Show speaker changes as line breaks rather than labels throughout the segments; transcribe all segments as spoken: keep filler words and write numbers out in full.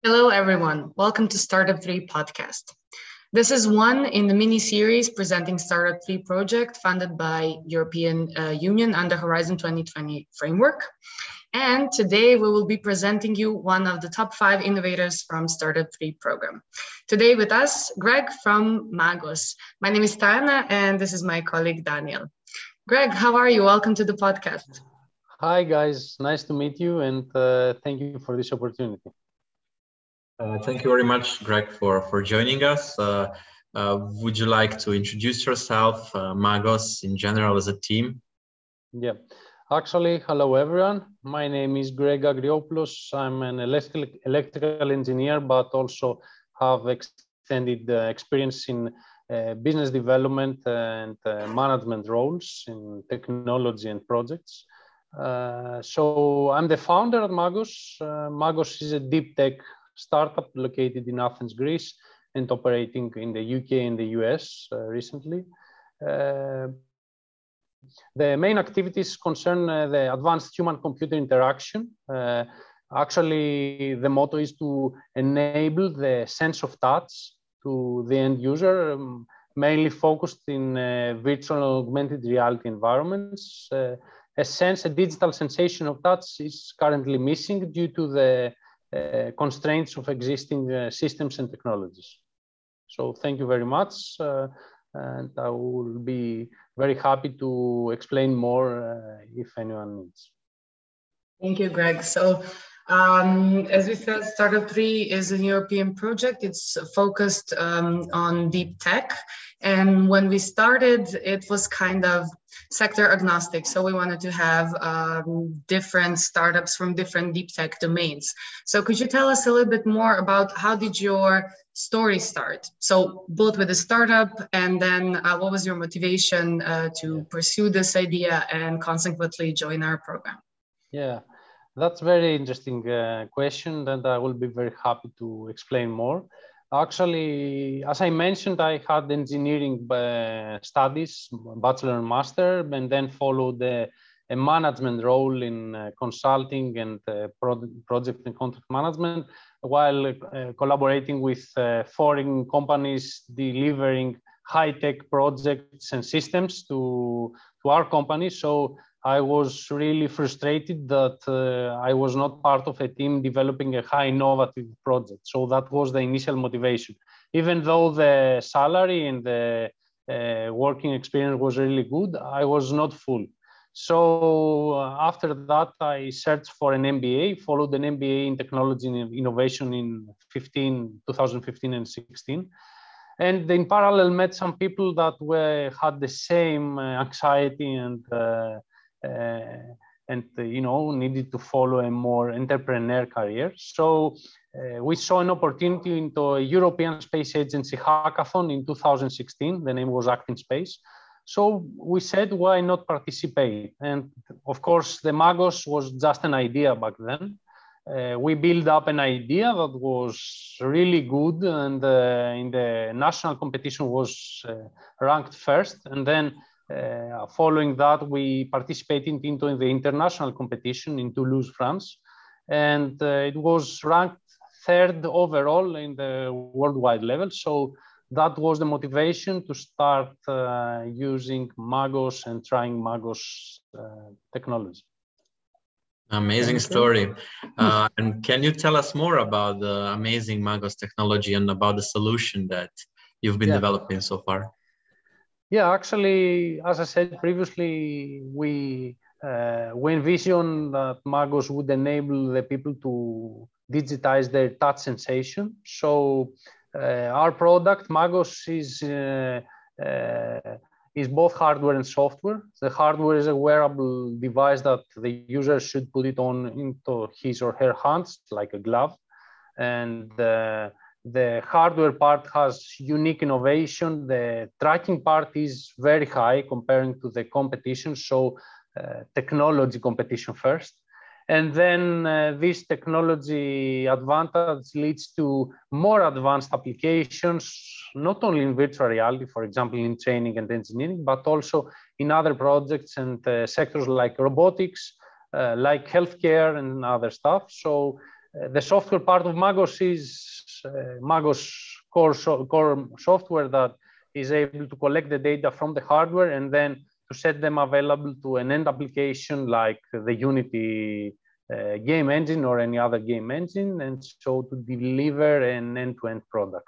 Hello, everyone. Welcome to Startup three podcast. This is one in the mini-series presenting Startup three project funded by European uh, Union under Horizon twenty twenty framework. And today we will be presenting you one of the top five innovators from Startup three program. Today with us, Greg from Magos. My name is Tana and this is my colleague Daniel. Greg, how are you? Welcome to the podcast.
Hi guys, nice to meet you and uh, thank you for this opportunity.
Uh, thank you very much, Greg, for, for joining us. Uh, uh, would you like to introduce yourself, uh, Magos in general as a team?
Yeah, actually, hello everyone. My name is Greg Agriopoulos. I'm an electrical, electrical engineer, but also have extended uh, experience in uh, business development and uh, management roles in technology and projects. Uh, so I'm the founder at Magos. Uh, Magos is a deep tech startup located in Athens, Greece, and operating in the U K and the U S uh, recently. Uh, the main activities concern uh, the advanced human-computer interaction. Uh, actually, the motto is to enable the sense of touch to the end user, um, mainly focused in uh, virtual augmented reality environments. Uh, a sense, a digital sensation of touch is currently missing due to the Uh, constraints of existing uh, systems and technologies. So thank you very much, uh, and I will be very happy to explain more uh, if anyone needs.
Thank you, Greg. So um, as we said, Startup three is a European project. It's focused um, on deep tech. And when we started, it was kind of sector agnostic. So we wanted to have um, different startups from different deep tech domains. So could you tell us a little bit more about how did your story start? So both with the startup and then uh, what was your motivation uh, to pursue this idea and consequently join our program?
Yeah, that's very interesting uh, question, and I will be very happy to explain more. Actually, as I mentioned, I had engineering uh, studies, bachelor and master, and then followed uh, a management role in uh, consulting and uh, pro project and contract management, while uh, collaborating with uh, foreign companies delivering high-tech projects and systems to, to our company. So I was really frustrated that uh, I was not part of a team developing a high innovative project. So that was the initial motivation. Even though the salary and the uh, working experience was really good, I was not full. So uh, after that, I searched for an M B A, followed an M B A in technology and innovation in fifteen, twenty fifteen and sixteen. And in parallel, met some people that were, had the same uh, anxiety and uh, Uh, and uh, you know needed to follow a more entrepreneur career. So uh, we saw an opportunity into a European Space Agency hackathon in two thousand sixteen. The name was Act in Space. So we said, why not participate? And of course, the Magos was just an idea back then. Uh, we built up an idea that was really good, and uh, in the national competition was uh, ranked first, and then Uh, following that, we participated into the international competition in Toulouse, France, and uh, it was ranked third overall in the worldwide level. So that was the motivation to start uh, using Magos and trying Magos uh, technology.
Amazing story. Uh, and can you tell us more about the amazing Magos technology and about the solution that you've been yeah. developing so far?
Yeah, actually, as I said previously, we uh, we envisioned that Magos would enable the people to digitize their touch sensation. So uh, our product, Magos, is uh, uh, is both hardware and software. The hardware is a wearable device that the user should put it on into his or her hands, like a glove, and uh, the hardware part has unique innovation. The tracking part is very high comparing to the competition. So uh, technology competition first. And then uh, this technology advantage leads to more advanced applications, not only in virtual reality, for example, in training and engineering, but also in other projects and uh, sectors like robotics, uh, like healthcare and other stuff. So uh, the software part of Magos is uh, Magos core, so, core software that is able to collect the data from the hardware and then to set them available to an end application like the Unity uh, game engine or any other game engine, and so to deliver an end-to-end product.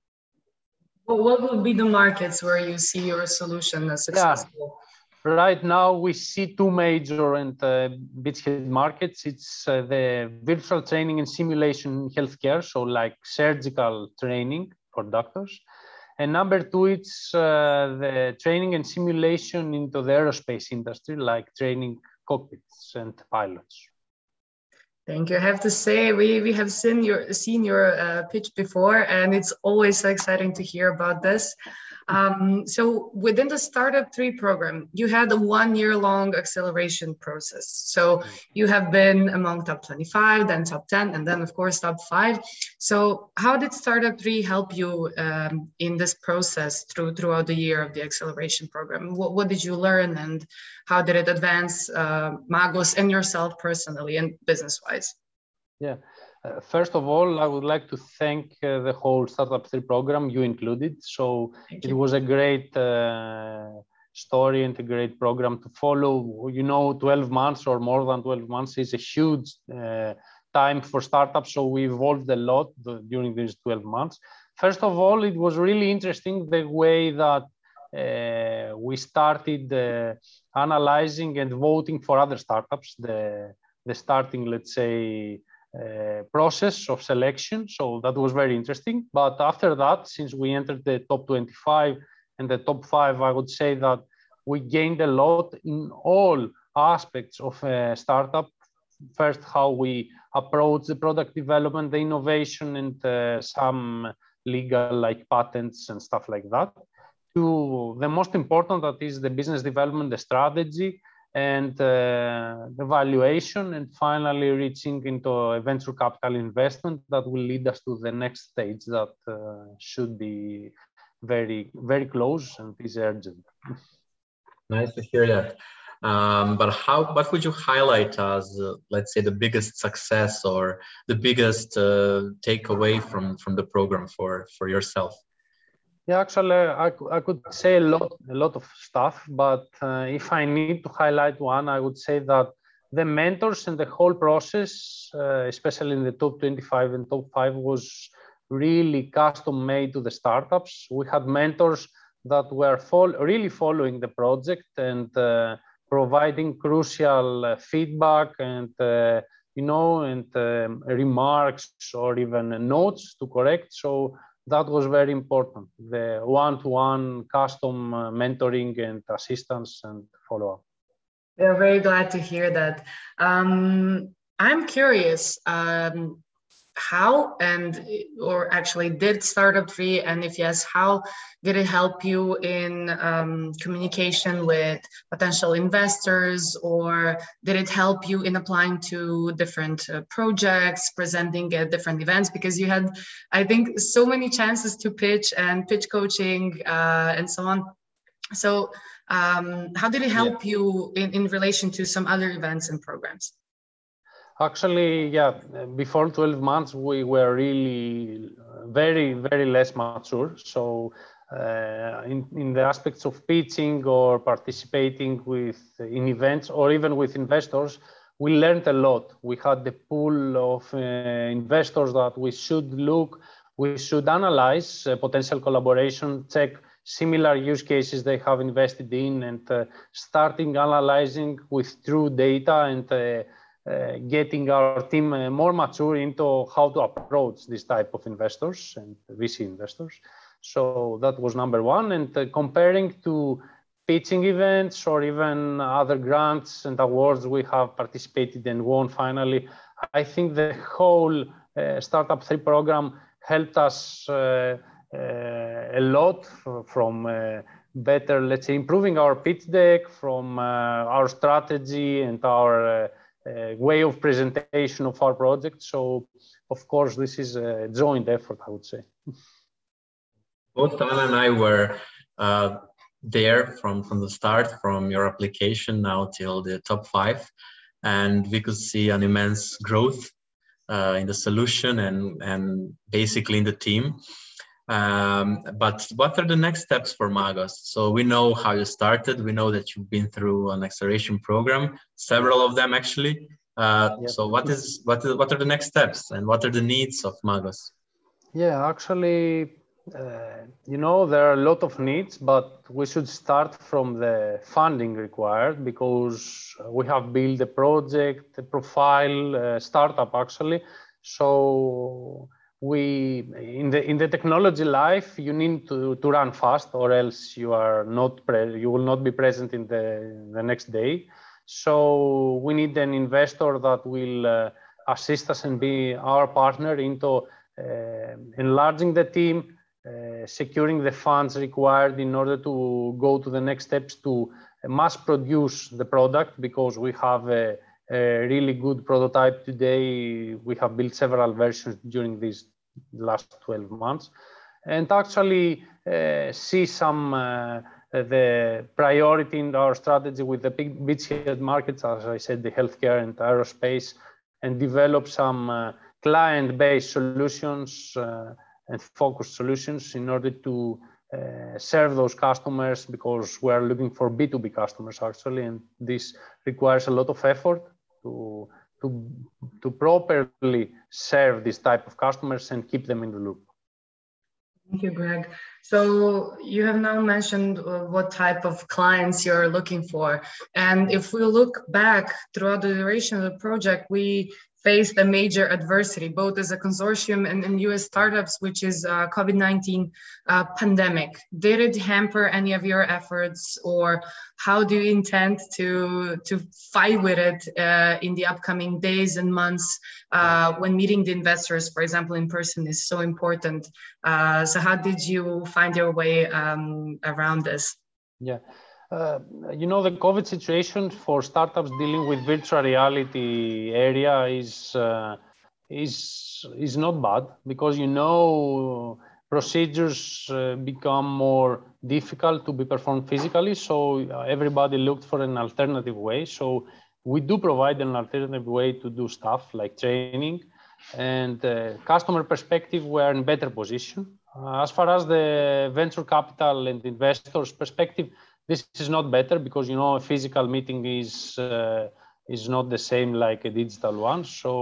Well, what would be the markets where you see your solution as successful?
Yeah. Right now, we see two major and uh, beachhead markets. It's uh, the virtual training and simulation in healthcare, so like surgical training for doctors. And number two, it's uh, the training and simulation into the aerospace industry, like training cockpits and pilots.
Thank you. I have to say, we, we have seen your, seen your uh, pitch before, and it's always so exciting to hear about this. Um, so within the Startup three program, you had a one year long acceleration process. So you have been among top twenty-five, then top ten, and then of course, top five. So how did Startup three help you um, in this process through throughout the year of the acceleration program? What, what did you learn, and how did it advance uh, Magos and yourself personally and business-wise?
Yeah. Uh, first of all, I would like to thank uh, the whole Startup three program, you included. So it was a great uh, story and a great program to follow. You know, twelve months or more than twelve months is a huge uh, time for startups. So we evolved a lot during these twelve months. First of all, it was really interesting the way that uh, we started uh, analyzing and voting for other startups, the, the starting, let's say, Uh, process of selection. So that was very interesting. But after that, since we entered the top twenty-five and the top five, I would say that we gained a lot in all aspects of a startup. First, how we approach the product development, the innovation, and uh, some legal like patents and stuff like that. To the most important, that is the business development, the strategy, and uh, the valuation, and finally reaching into a venture capital investment that will lead us to the next stage that uh, should be very, very close and is urgent.
Nice to hear that. Um, but how, what would you highlight as, uh, let's say, the biggest success or the biggest uh, takeaway from, from the program for, for yourself?
Yeah, actually, I, I could say a lot, a lot of stuff, but uh, if I need to highlight one, I would say that the mentors and the whole process, uh, especially in the top twenty-five and top five, was really custom made to the startups. We had mentors that were fol really following the project and uh, providing crucial uh, feedback and, uh, you know, and um, remarks or even notes to correct. So that was very important, the one-to-one custom uh, mentoring and assistance and follow-up.
We're very glad to hear that. Um, I'm curious, um, how and, or actually did Startup three, and if yes, how did it help you in um, communication with potential investors, or did it help you in applying to different uh, projects, presenting at different events? Because you had, I think, so many chances to pitch and pitch coaching uh, and so on. So um, how did it help yeah. you in, in relation to some other events and programs?
Actually, yeah, before twelve months, we were really very, very less mature. So uh, in, in the aspects of pitching or participating with in events or even with investors, we learned a lot. We had the pool of uh, investors that we should look, we should analyze uh, potential collaboration, check similar use cases they have invested in, and uh, starting analyzing with true data and uh, Uh, getting our team uh, more mature into how to approach this type of investors and V C investors. So that was number one. And uh, comparing to pitching events or even other grants and awards we have participated and won finally, I think the whole uh, Startup three program helped us uh, uh, a lot from uh, better, let's say, improving our pitch deck, from uh, our strategy and our uh, Uh, way of presentation of our project. So, of course, this is a joint effort, I would say.
Both Anna and I were uh, there from, from the start, from your application now till the top five, and we could see an immense growth uh, in the solution and, and basically in the team. Um, but what are the next steps for Magos? So we know how you started. We know that you've been through an acceleration program, several of them actually. Uh,
Yep.
So what is what is what are the next steps and what are the needs of Magos?
Yeah, actually, uh, you know, there are a lot of needs, but we should start from the funding required because we have built a project, a profile, a startup actually. So we in the in the technology life, you need to, to run fast, or else you are not pre you will not be present in the the next day. So we need an investor that will uh, assist us and be our partner into Uh, enlarging the team, uh, securing the funds required in order to go to the next steps to mass produce the product, because we have a, a really good prototype today. We have built several versions during these last twelve months, and actually uh, see some uh, the priority in our strategy with the big beachhead markets, as I said, the healthcare and aerospace, and develop some uh, client-based solutions uh, and focused solutions in order to uh, serve those customers, because we are looking for B two B customers actually, and this requires a lot of effort to to to properly serve this type of customers and keep them in the loop.
Thank you, Greg. So you have now mentioned uh, what type of clients you're looking for. And if we look back throughout the duration of the project, we faced a major adversity, both as a consortium and in U S startups, which is uh, COVID nineteen uh, pandemic. Did it hamper any of your efforts, or how do you intend to, to fight with it uh, in the upcoming days and months uh, when meeting the investors, for example, in person is so important? Uh, so how did you find your way um, around this?
Yeah. Uh, you know, the COVID situation for startups dealing with virtual reality area is uh, is is not bad, because you know procedures uh, become more difficult to be performed physically. So everybody looked for an alternative way. So we do provide an alternative way to do stuff like training, and uh, customer perspective, we are in better position. Uh, as far as the venture capital and investors perspective, this is not better, because you know a physical meeting is uh, is not the same like a digital one. So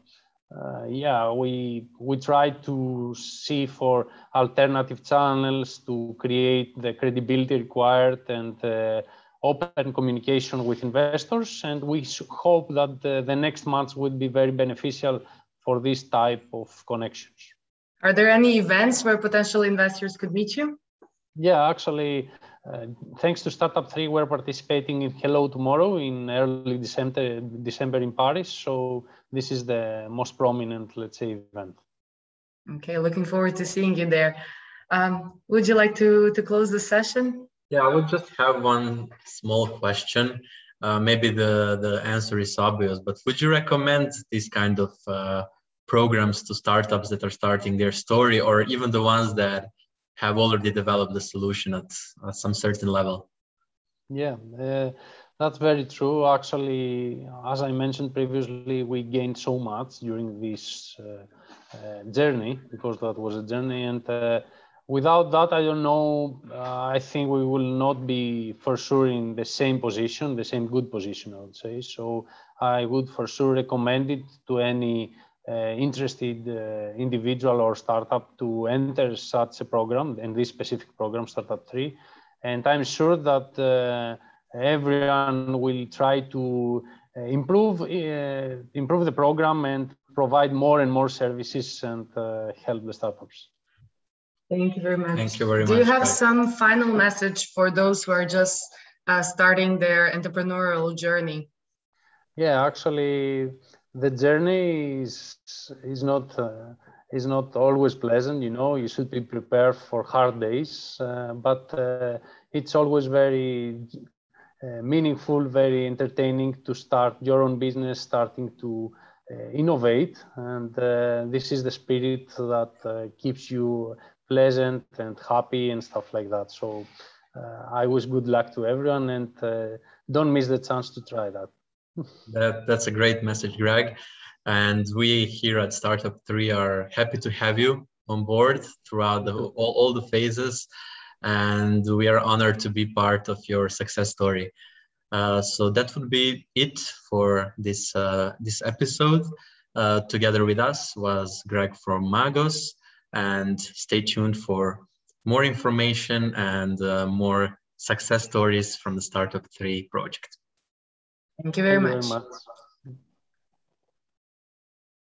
uh, yeah, we we try to see for alternative channels to create the credibility required and uh, open communication with investors, and we hope that the, the next months would be very beneficial for this type of connections.
Are there any events where potential investors could meet you?
Yeah, actually, uh, thanks to Startup three, we're participating in Hello Tomorrow in early December, December in Paris. So this is the most prominent, let's say, event.
Okay, looking forward to seeing you there. Um, would you like to, to close the session?
Yeah, I would just have one small question. Uh, maybe the, the answer is obvious, but would you recommend these kind of uh, programs to startups that are starting their story, or even the ones that have already developed the solution at, at some certain level?
Yeah, uh, that's very true. Actually, as I mentioned previously, we gained so much during this uh, uh, journey, because that was a journey. And uh, without that, I don't know, uh, I think we will not be for sure in the same position, the same good position, I would say. So I would for sure recommend it to any uh, interested uh, individual or startup to enter such a program, and this specific program, Startup three. And I'm sure that uh, everyone will try to uh, improve uh, improve the program and provide more and more services and uh, help the startups.
Thank you very much.
Thank you very
Do
much.
Do you have
Greg.
some final message for those who are just uh, starting their entrepreneurial journey?
Yeah, actually, the journey is is not uh, is not always pleasant. You know, you should be prepared for hard days, uh, but uh, it's always very uh, meaningful, very entertaining to start your own business, starting to uh, innovate, and uh, this is the spirit that uh, keeps you pleasant and happy and stuff like that. So uh, I wish good luck to everyone, and uh, don't miss the chance to try that.
That, that's a great message, Greg. And we here at Startup three are happy to have you on board throughout the, all, all the phases. And we are honored to be part of your success story. Uh, so that would be it for this, uh, this episode. Uh, together with us was Greg from Magos, and stay tuned for more information and uh, more success stories from the Startup three project.
Thank you very
Thank you
much.
very much.